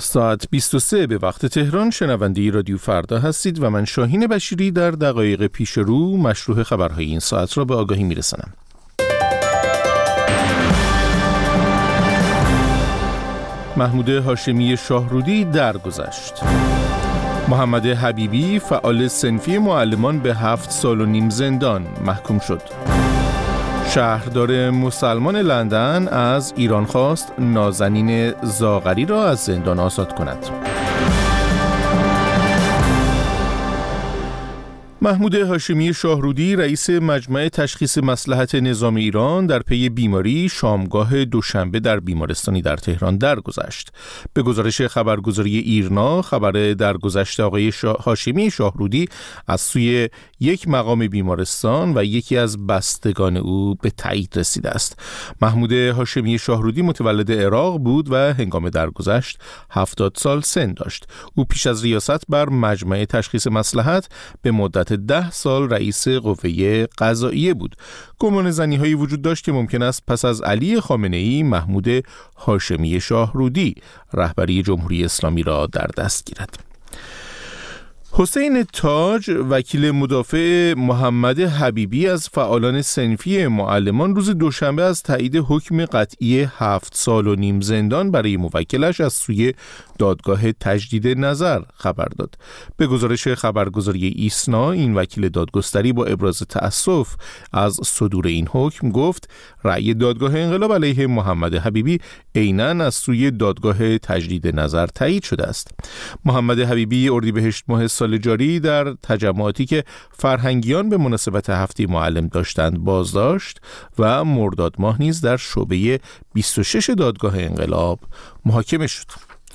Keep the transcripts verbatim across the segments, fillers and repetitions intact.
ساعت بیست و سه به وقت تهران شنونده رادیو فردا هستید و من شاهین بشیری در دقایق پیش رو مشروع خبرهای این ساعت را به آگاهی میرسانم. محمود هاشمی شاهرودی درگذشت. محمد حبیبی فعال صنفی معلمان به هفت سال و نیم زندان محکوم شد. شهردار مسلمان لندن از ایران خواست نازنین زاغری را از زندان آزاد کند. محمود هاشمی شاهرودی رئیس مجمع تشخیص مصلحت نظام ایران در پی بیماری شامگاه دوشنبه در بیمارستانی در تهران درگذشت. به گزارش خبرگزاری ایرنا، خبر درگذشت آقای شا... هاشمی شاهرودی از سوی یک مقام بیمارستان و یکی از بستگان او به تایید رسیده است. محمود هاشمی شاهرودی متولد عراق بود و هنگام درگذشت هفتاد سال سن داشت. او پیش از ریاست بر مجمع تشخیص مصلحت به مدت ده سال رئیس قوه قضاییه بود. گمان زنی هایی وجود داشت که ممکن است پس از علی خامنه ای محمود هاشمی شاهرودی رهبری جمهوری اسلامی را در دست گیرد. حسین تاج وکیل مدافع محمد حبیبی از فعالان صنفی معلمان روز دوشنبه از تایید حکم قطعی هفت سال و نیم زندان برای موکلش از سوی دادگاه تجدید نظر خبر داد. به گزارش خبرگزاری ایسنا، این وکیل دادگستری با ابراز تأسف از صدور این حکم گفت رأی دادگاه انقلاب علیه محمد حبیبی عیناً از سوی دادگاه تجدید نظر تایید شده است. محمد حبیبی اردیبهشت ماه سال جاری در تجمعاتی که فرهنگیان به مناسبت هفته معلم داشتند بازداشت و مرداد ماه نیز در شعبه بیست و شش دادگاه انقلاب محاکمه شد.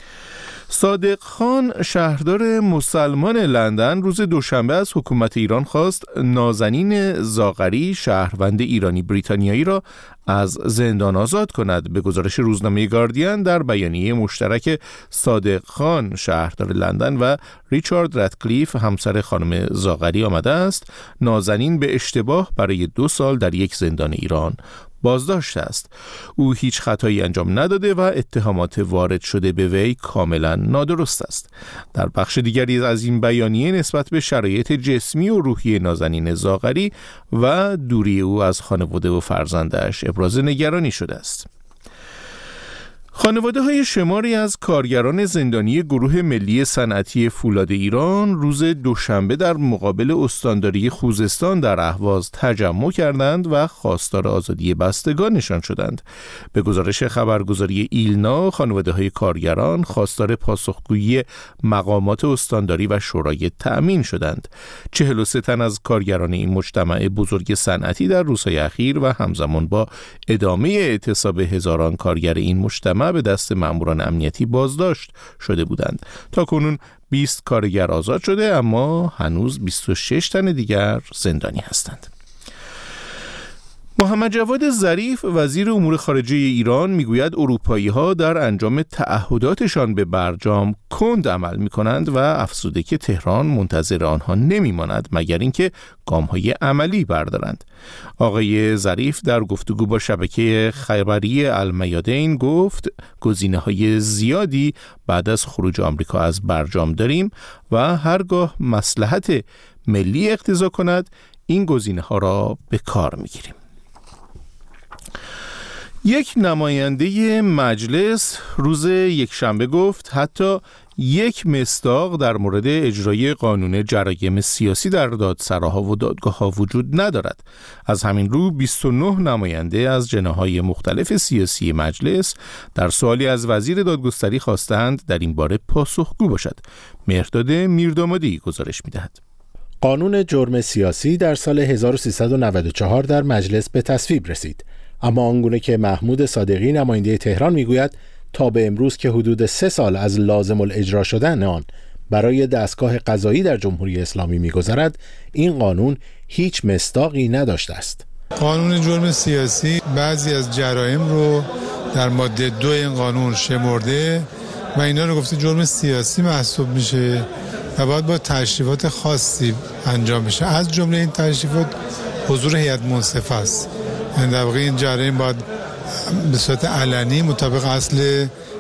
صادق خان شهردار مسلمان لندن روز دوشنبه از حکومت ایران خواست نازنین زاغری شهروند ایرانی بریتانیایی را از زندان آزاد کند. به گزارش روزنامه گاردین در بیانیه مشترک صادق خان شهردار لندن و ریچارد رادکلیف همسر خانم زاغری آمده است نازنین به اشتباه برای دو سال در یک زندان ایران بازداشت است. او هیچ خطایی انجام نداده و اتهامات وارد شده به وی کاملا نادرست است. در بخش دیگری از این بیانیه نسبت به شرایط جسمی و روحی نازنین زاغری و دوری او از خانواده و فرزندش ابراز نگرانی شده است. خانواده های شماری از کارگران زندانی گروه ملی صنعتی فولاد ایران روز دوشنبه در مقابل استانداری خوزستان در اهواز تجمع کردند و خواستار آزادی بستگانشان شدند. به گزارش خبرگزاری ایلنا، خانواده های کارگران خواستار پاسخگویی مقامات استانداری و شورای تأمین شدند. چهل و سه تن از کارگران این مجتمع بزرگ صنعتی در روزهای اخیر و همزمان با ادامه اعتصاب هزاران کارگر این مجتمع به دست ماموران امنیتی بازداشت شده بودند. تا کنون بیست کارگر آزاد شده، اما هنوز بیست و شش تن دیگر زندانی هستند. محمد جواد ظریف وزیر امور خارجه ایران میگوید اروپایی‌ها در انجام تعهداتشان به برجام کند عمل می‌کنند و افزوده که تهران منتظر آنها نمی‌ماند مگر اینکه گام‌های عملی بردارند. آقای ظریف در گفتگو با شبکه خبری المیادین گفت گزینه‌های زیادی بعد از خروج آمریکا از برجام داریم و هرگاه مصلحت ملی اقتضا کند این گزینه‌ها را به کار می‌گیریم. یک نماینده مجلس روز یکشنبه گفت حتی یک مصداق در مورد اجرای قانون جرایم سیاسی در دادسراها و دادگاه‌ها وجود ندارد. از همین رو بیست و نه نماینده از جناح‌های مختلف سیاسی مجلس در سوالی از وزیر دادگستری خواستند در این باره پاسخگو باشد. مهرداد میردامادی گزارش می‌دهد. قانون جرم سیاسی در سال هزار و سیصد و نود و چهار در مجلس به تصویب رسید، اما آنگونه که محمود صادقی نماینده تهران میگوید تا به امروز که حدود سه سال از لازم الاجرا شدن آن برای دستگاه قضایی در جمهوری اسلامی میگذرد، این قانون هیچ مصداقی نداشته است. قانون جرم سیاسی بعضی از جرایم رو در ماده دو این قانون شمرده و اینا رو گفته جرم سیاسی محسوب میشه و باید با تشریفات خاصی انجام بشه. از جمله این تشریفات حضور هیئت منصفه است. یعنی در واقع این جرایم باید به صورت علنی مطابق اصل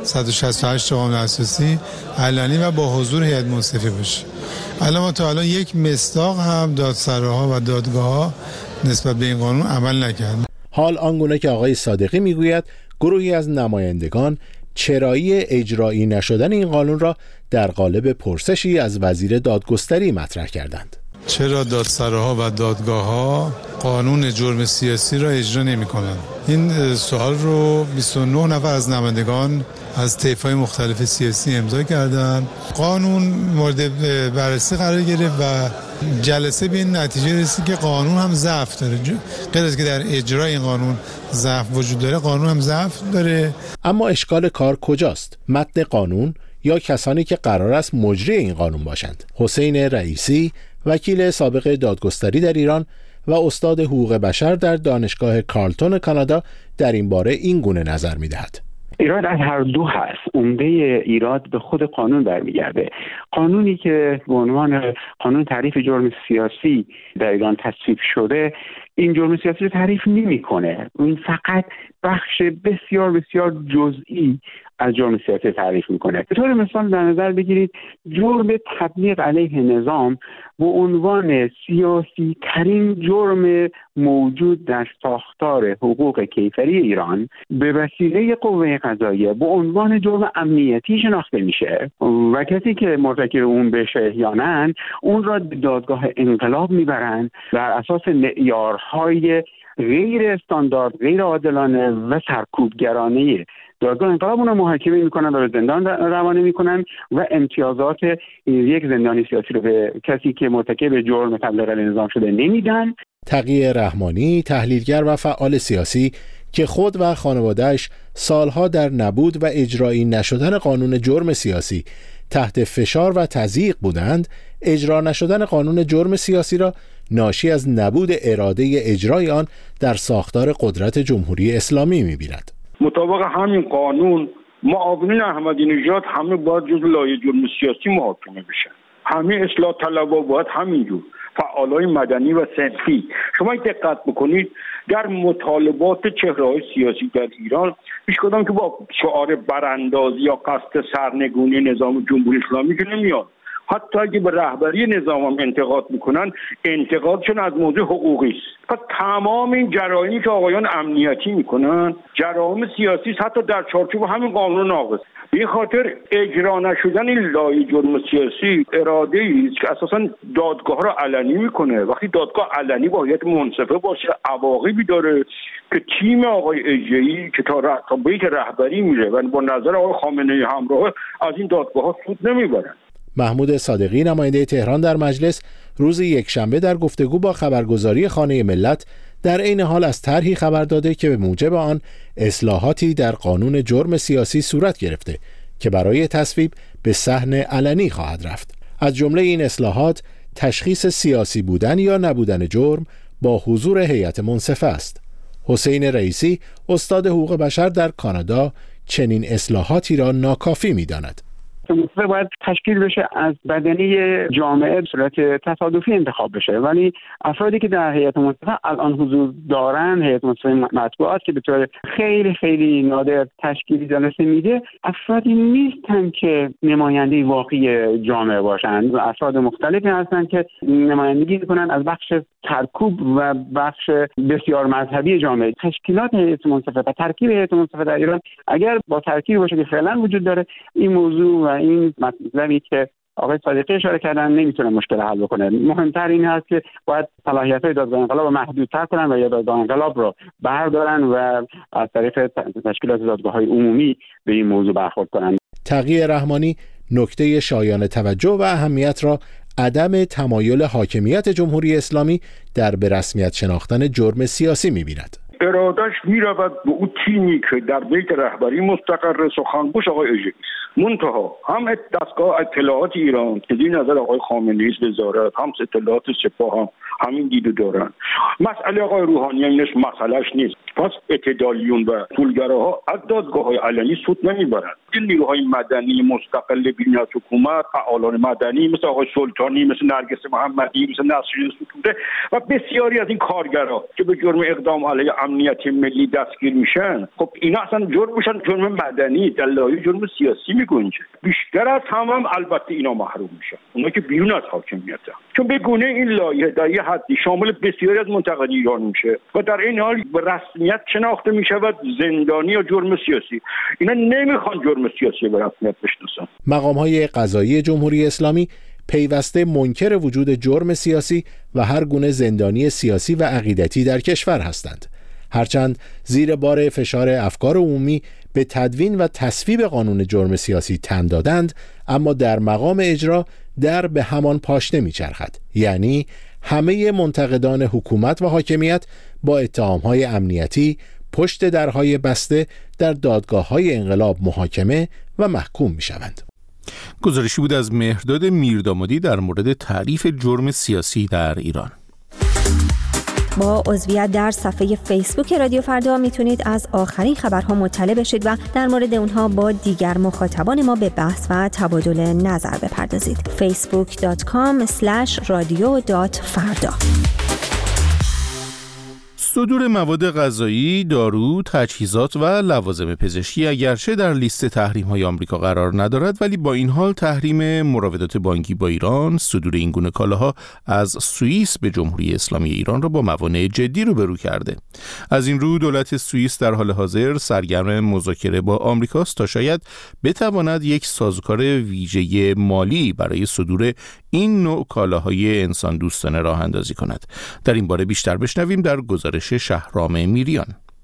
صد و شصت و هشت قانون اساسی علنی و با حضور هیئت منصفه باشه. الان ما تا الان یک مصداق هم دادسراها و دادگاه‌ها نسبت به این قانون عمل نکرد. حال آنگونه که آقای صادقی میگوید گروهی از نمایندگان چرایی اجرایی نشدن این قانون را در قالب پرسشی از وزیر دادگستری مطرح کردند. چرا دادسراها و دادگاه‌ها قانون جرم سیاسی را اجرا نمی‌کنند؟ این سوال رو بیست و نه نفر از نمایندگان از طیف‌های مختلف سیاسی امضا کردند. قانون مورد بررسی قرار گرفت و جلسه به این نتیجه رسید که قانون هم ضعف داره. غیر از که در اجرای این قانون ضعف وجود داره، قانون هم ضعف داره. اما اشکال کار کجاست؟ متن قانون یا کسانی که قرار است مجری این قانون باشند؟ حسین رئیسی، وکیل سابق دادگستری در ایران و استاد حقوق بشر در دانشگاه کارلتون کانادا، در این باره این گونه نظر می‌دهد. ایراد از هر دو هست. عمده ایراد به خود قانون برمیگرده. قانونی که به عنوان قانون تعریف جرم سیاسی در ایران تصویب شده، این جرم سیاسی رو تعریف نمی‌کنه. این فقط بخش بسیار بسیار جزئی از جرم سیاسی تعریف میکنه. به طور مثال در نظر بگیرید جرم تبلیغ علیه نظام به عنوان سیاسی ترین جرم موجود در ساختار حقوق کیفری ایران به وسیله قوه قضاییه به عنوان جرم امنیتی شناخته میشه و کسی که مرتکب اون بشه احیانا اون را به دادگاه انقلاب میبرن بر اساس معیارهای غیر استاندارد، غیر عادلانه و سرکوبگرانه دادگاه انقلاب اون رو محاکمه میکنن و به زندان روانه میکنن و امتیازات یک زندانی سیاسی رو به کسی که مرتکب جرم تبلیغ علیه نظام شده نمیدن. تقی رحمانی، تحلیلگر و فعال سیاسی که خود و خانواده‌اش سالها در نبود و اجرایی نشدن قانون جرم سیاسی تحت فشار و تضییق بودند، اجرا نشدن قانون جرم سیاسی را ناشی از نبود اراده اجرای آن در ساختار قدرت جمهوری اسلامی می‌بیند. مطابق همین قانون معاونین احمدی نژاد همه باید جزو لایحه جرم سیاسی محاکمه بشن. همه اصلاح طلبها باید همینجور، فعالای مدنی و صنفی. شما دقت بکنید در مطالبات چهره‌های سیاسی در ایران هیچ کدام که با شعار براندازی یا قصد سرنگونی نظام جمهوری اسلامی که نمیاد. حتی اگه به رهبری نظام هم انتقاد میکنن، انتقادشون از موضوع حقوقی است. پس تمام این جرائمی که آقایان امنیتی میکنن جرایم سیاسی است، حتی در چارچوب همین قانون ناقض. به این خاطر اجرا نشدن این لایحه جرم سیاسی اراده ای است که اساسا دادگاه را علنی میکنه. وقتی دادگاه علنی باید منصفه باشه، عواقبی داره که تیم آقای اجری که تا تا بیت رهبری میره و با نظر آقای خامنه‌ای همراه از این دادگاه ها سود نمیبرن. محمود صادقی، نماینده تهران در مجلس، روز یکشنبه در گفتگو با خبرگزاری خانه ملت در عین حال از طرحی خبر داده که به موجب آن اصلاحاتی در قانون جرم سیاسی صورت گرفته که برای تصویب به صحن علنی خواهد رفت. از جمله این اصلاحات تشخیص سیاسی بودن یا نبودن جرم با حضور هیئت منصفه است. حسین رئیسی، استاد حقوق بشر در کانادا، چنین اصلاحاتی را ناکافی می‌داند. منصفه باید تشکیل بشه از بدنه جامعه به صورت تصادفی انتخاب بشه، ولی افرادی که در هیئت منصفه الان حضور دارن، هیئت منصفه مطبوعات که به طور خیلی خیلی نادر تشکیلی جلسه میده، افرادی نیستن که نماینده واقعی جامعه باشن. افراد مختلفی هستن که نمایندگی میکنن از بخش ترکوب و بخش بسیار مذهبی جامعه. تشکیلات هیئت منصفه و ترکیب هیئت منصفه در ایران اگر با ترکیبی باشه که فعلا وجود داره، این موضوع و این مطلبی که آقای صادقی اشاره کردن نمیتونه مشکل حل بکنه. مهمتر این هست که باید صلاحیت‌های دادگاه انقلاب رو محدودتر کنن و یا دادگاه انقلاب رو بردارن و از طریق تشکیلات دادگاه‌های عمومی به این موضوع برخورد کنن. تقی رحمانی نکته شایان توجه و اهمیت را عدم تمایل حاکمیت جمهوری اسلامی در به رسمیت شناختن جرم سیاسی می‌بیند. ارادش میرود به اون تیمی که در بیت رهبری مستقر سخنگوش آقای اجری منتها هم دستگاه اطلاعات ایران که زیر نظر آقای خامنه‌ای وزارت، هم اطلاعات سپاه هم همین دیدو دارن. مسئله آقای روحانی هم نیست، مسئلهش نیست. پس اعتدالیون و طولگراها از دادگاه‌های علنی سود نمیبرند. این نیروهای مدنی مستقل بیرون از حکومت، فعالان مدنی مثل آقای سلطانی، مثل نرگس محمدی، مثل نسرین ستوده و بسیاری از این کارگرها که به جرم اقدام علیه امنیت ملی دستگیر میشن، خب اینا اصلا جرمشون جرم مدنی در لایه جرم سیاسی میگنجه. بیشتر از همه هم البته اینا محروم میشن، اونا که بیرون از حاکمیتن، چون به گونه این لایه در یه حدی شامل بسیاری از منتقدین ایران میشه و در این حال به رسمیت شناخته میشود زندانی یا جرم سیاسی. اینا نمیخوان جرم سیاسی به رسمیت بشناسن. مقام‌های قضایی جمهوری اسلامی پیوسته منکر وجود جرم سیاسی و هر گونه زندانی سیاسی و عقیدتی در کشور هستند. هرچند زیر بار فشار افکار عمومی به تدوین و تصویب قانون جرم سیاسی تن دادند، اما در مقام اجرا در به همان پاشنه میچرخد. یعنی همه منتقدان حکومت و حاکمیت با اتهام‌های امنیتی پشت درهای بسته در دادگاه‌های انقلاب محاکمه و محکوم میشوند. گزارشی بود از مهرداد میردامادی در مورد تعریف جرم سیاسی در ایران. با عضویت در صفحه فیسبوک رادیو فردا میتونید از آخرین خبرها مطلع بشید و در مورد اونها با دیگر مخاطبان ما به بحث و تبادل نظر بپردازید. فیسبوک دات کام اسلش رادیو دات فردا. صدور مواد غذایی، دارو، تجهیزات و لوازم پزشکی اگرچه در لیست تحریم‌های آمریکا قرار ندارد، ولی با این حال تحریم مراودات بانکی با ایران، صدور این گونه کالاها از سوئیس به جمهوری اسلامی ایران را با موانع جدی روبرو کرده. از این رو دولت سوئیس در حال حاضر سرگرم مذاکره با آمریکاست تا شاید بتواند یک سازوکار ویژه مالی برای صدور این نوع کالاهای انسان دوستانه راه اندازی کند. در این باره بیشتر بشنویم در گزارش شهرام میریان.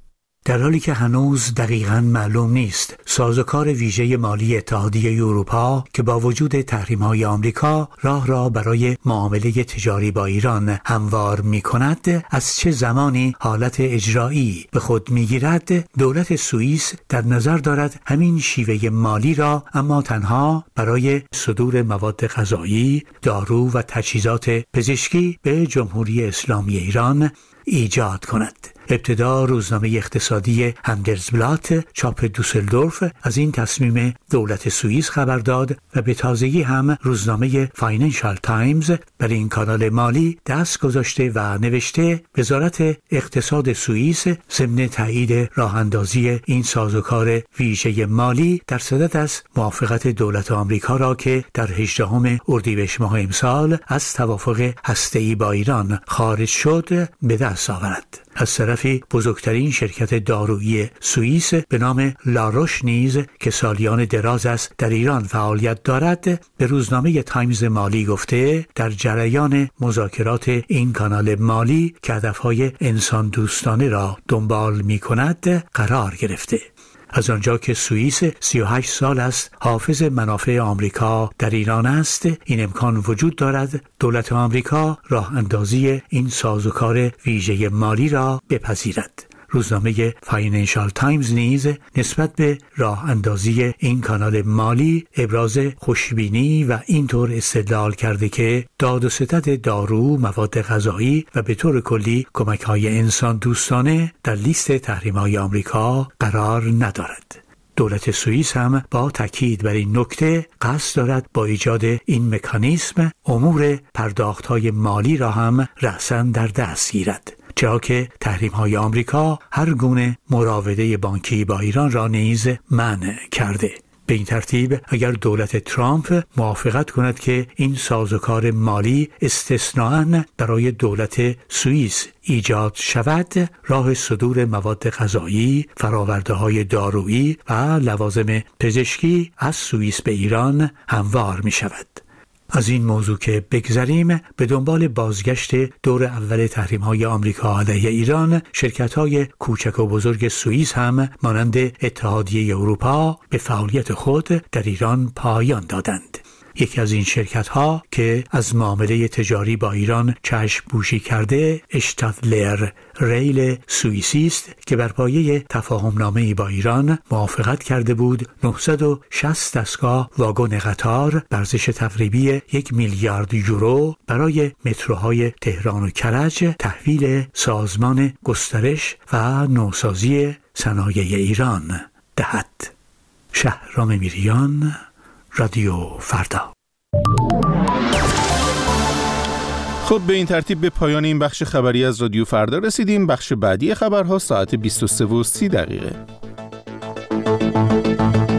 در حالی که هنوز دقیقاً معلوم نیست سازوکار ویژه مالی اتحادیه اروپا که با وجود تحریم‌های آمریکا راه را برای معامله تجاری با ایران هموار می‌کند، از چه زمانی حالت اجرایی به خود می‌گیرد، دولت سوئیس در نظر دارد همین شیوه مالی را اما تنها برای صدور مواد غذایی، دارو و تجهیزات پزشکی به جمهوری اسلامی ایران ایجاد کند. ابتدا روزنامه اقتصادی هندرزبلات چاپ دوسلدورف از این تصمیم دولت سوئیس خبر داد و به تازگی هم روزنامه فاینانشال تایمز بر این کانال مالی دست گذاشته و نوشته وزارت اقتصاد سوئیس ضمن تایید راه اندازی این سازوکار ویژه مالی در صدد است موافقت دولت آمریکا را که در هجدهم اردیبهشت ماه امسال از توافق هسته‌ای با ایران خارج شد به دست آورد. از طرفی بزرگترین شرکت دارویی سوئیس به نام لاروش نیز که سالیان دراز است در ایران فعالیت دارد به روزنامه تایمز مالی گفته در جریان مذاکرات این کانال مالی که هدفهای انسان دوستانه را دنبال می کند قرار گرفته. از آنجا که سوئیس سی و هشت سال است حافظ منافع آمریکا در ایران است، این امکان وجود دارد دولت آمریکا راه اندازی این سازوکار ویژه مالی را بپذیرد. روزنامه فاینانشال تایمز نیز نسبت به راه اندازی این کانال مالی ابراز خوشبینی و اینطور استدلال کرده که داد و ستد دارو، مواد غذایی و به طور کلی کمک‌های انسان دوستانه در لیست تحریم‌های آمریکا قرار ندارد. دولت سوئیس هم با تاکید بر این نکته قصد دارد با ایجاد این مکانیسم امور پرداخت‌های مالی را هم رأساً در دست گیرد، چرا که تحریم‌های آمریکا هر گونه مراوده بانکی با ایران را نیز منع کرده. به این ترتیب اگر دولت ترامپ موافقت کند که این سازوکار مالی استثناءً برای دولت سوئیس ایجاد شود، راه صدور مواد غذایی، فرآورده‌های دارویی و لوازم پزشکی از سوئیس به ایران هموار می شود. از این موضوع که بگذریم، به دنبال بازگشت دور اول تحریم‌های آمریکا علیه ایران، شرکت‌های کوچک و بزرگ سوئیس هم مانند اتحادیه اروپا به فعالیت خود در ایران پایان دادند. یکی از این شرکت‌ها که از معامله تجاری با ایران چشم پوشی کرده اشتادلر ریل سوئیسی است که بر پایه تفاهم‌نامه‌ای با ایران موافقت کرده بود نهصد و شصت دستگاه واگن قطار به ارزش تقریبی یک میلیارد یورو برای متروهای تهران و کرج تحویل سازمان گسترش و نوسازی صنایع ایران دهد. شهرام میریان، رادیو فردا. خب به این ترتیب به پایان این بخش خبری از رادیو فردا رسیدیم. بخش بعدی خبرها ساعت بیست و سه و سی دقیقه.